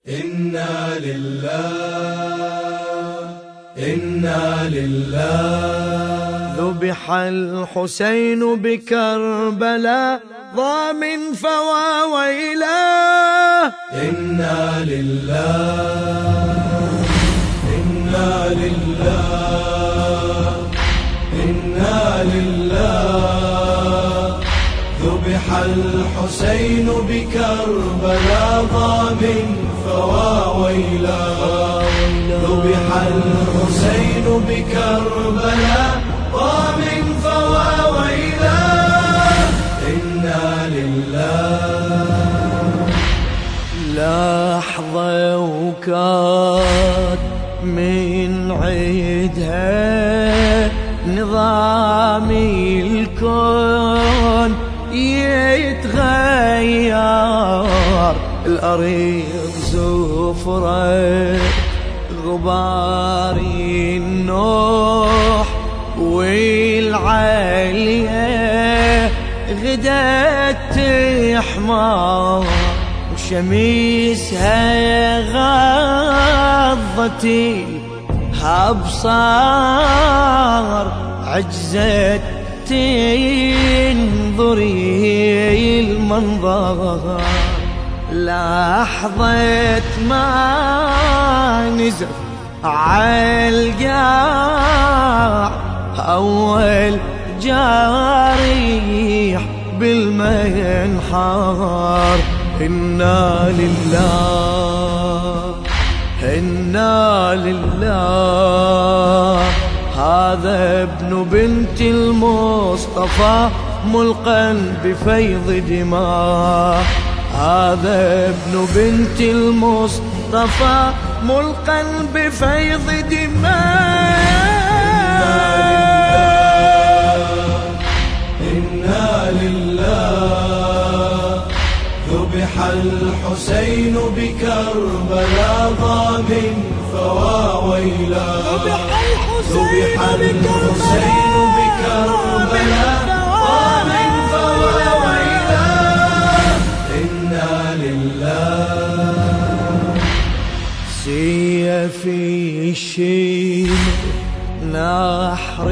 إنا لله ذبح الحسين بكربلاء ضامن فواويله. إنا لله إنا لله إنا لله ذبح الحسين بكربلاء ضامن فواويله. ذبح الحسين بكربلاء ضامن فواويله. إنا لله. لحظة وكاد من عيدها نظام الكون يتغير. الأرض زفرة غبار النوح والعالية غدت تحمر. وشميسها غضت الأبصار عجزت تنظري المنظر. لحظة ما نزف عالقاع أول جاريح بالمنحار. إنا لله إنا لله هذا ابن بنت المصطفى ملقا بفيض دماء. هذا ابن بنت المصطفى ملقا بفيض دماء. إنا لله ذبح الحسين بكربلاء ضامن فواويله. ذبح الحسين بكربلاء ضامن فواويله. إنا لله. سيفي الشيم نحر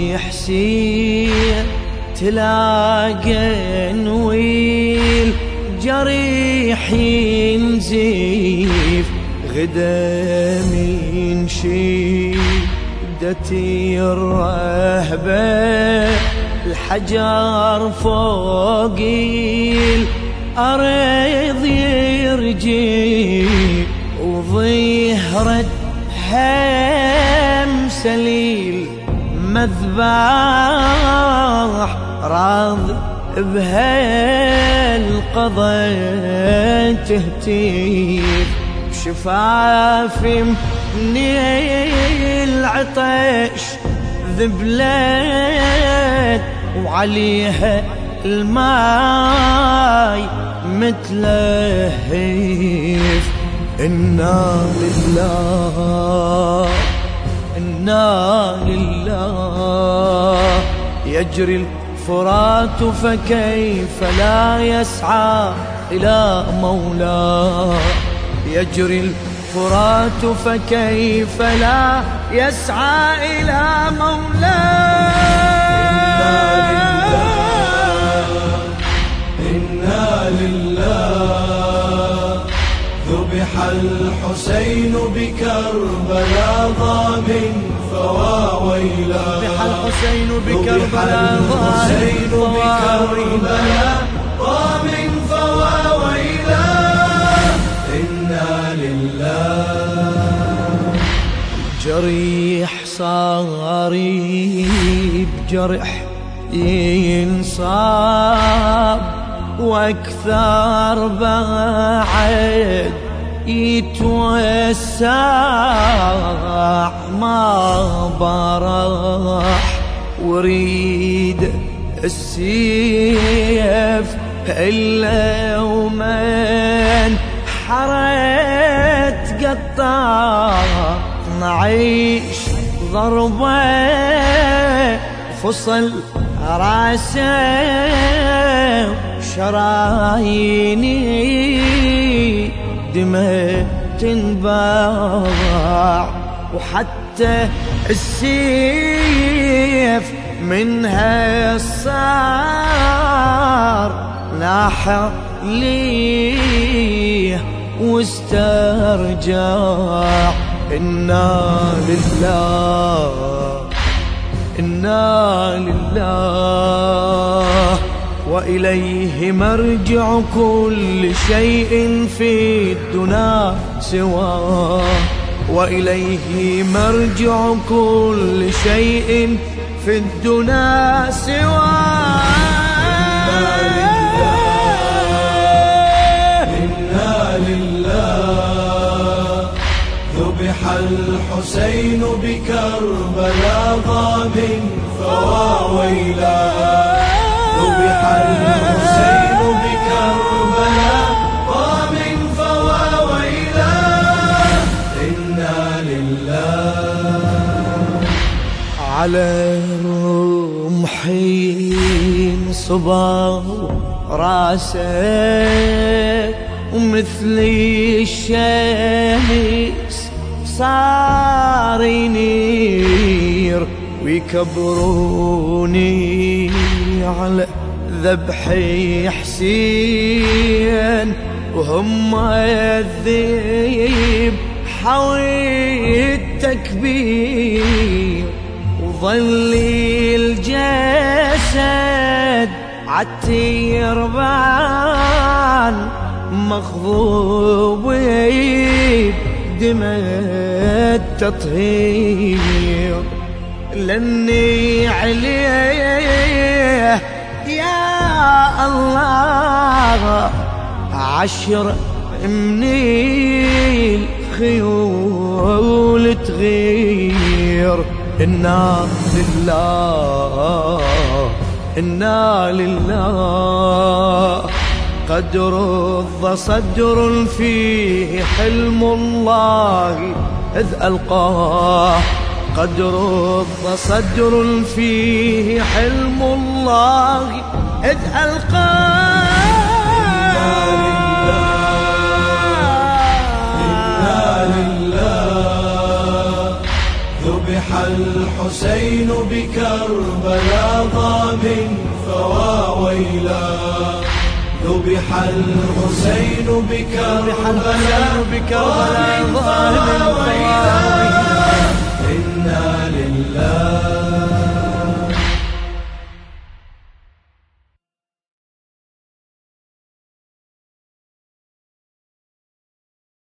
حسين تلاقى نويل جريح ينزيف غدا من شدتي الرهبة. الحجر فوق الأرض يرجي وظهرت هم سليل مذبح راض بهالقضاء تهتيف. شفافي من العطش ذبلت وعليها الماي متلهف. إنا لله إنا لله يجري الفرات فكيف لا يسعى إلى مولاه. يجري الفرات فكيف لا يسعى إلى مولاه. إنا لله ذبح الحسين بكربلاء ضامن فواويله. ذبح الحسين بكربلاء ضامن فواويله. إنا لله. جريح صاري بجرح ينصاب واكثر بعد يتوسع. ما برح وريد السيف إلا ومن حرت قطع. نعيش ضربة فصل راسه شراييني دمه تنباع، وحتى السيف منها صار ناح ليه واسترجع. إنا لله إنا لله وإليه مرجع كل شيء في الدنا سواه، وإليه مرجع كل شيء في الدنا سواه. إنا لله ذبح الحسين بكربلاء ضامن فواويلا، ذبح الحسين بكربلاء ضامن فواويلا. إنا لله على رمحي صبا راسه ومثل الشمس صار ينير، ويكبروني على ذبح حسين وهم الذيب حوي التكبير، وظلي الجسد عالتيربان مخضوب بدمى التطهير. لني عليه يا الله 10 من الخيول تغير. إنا لله إنا لله قد رض صدر فيه حلم الله إذ ألقاه، قد رض صدر فيه حلم الله إذ ألقاه. إنا لله ذبح الحسين بكربلاء ضامن فواويلا، ذبح الحسين بكربلاء ضامن فواويلا.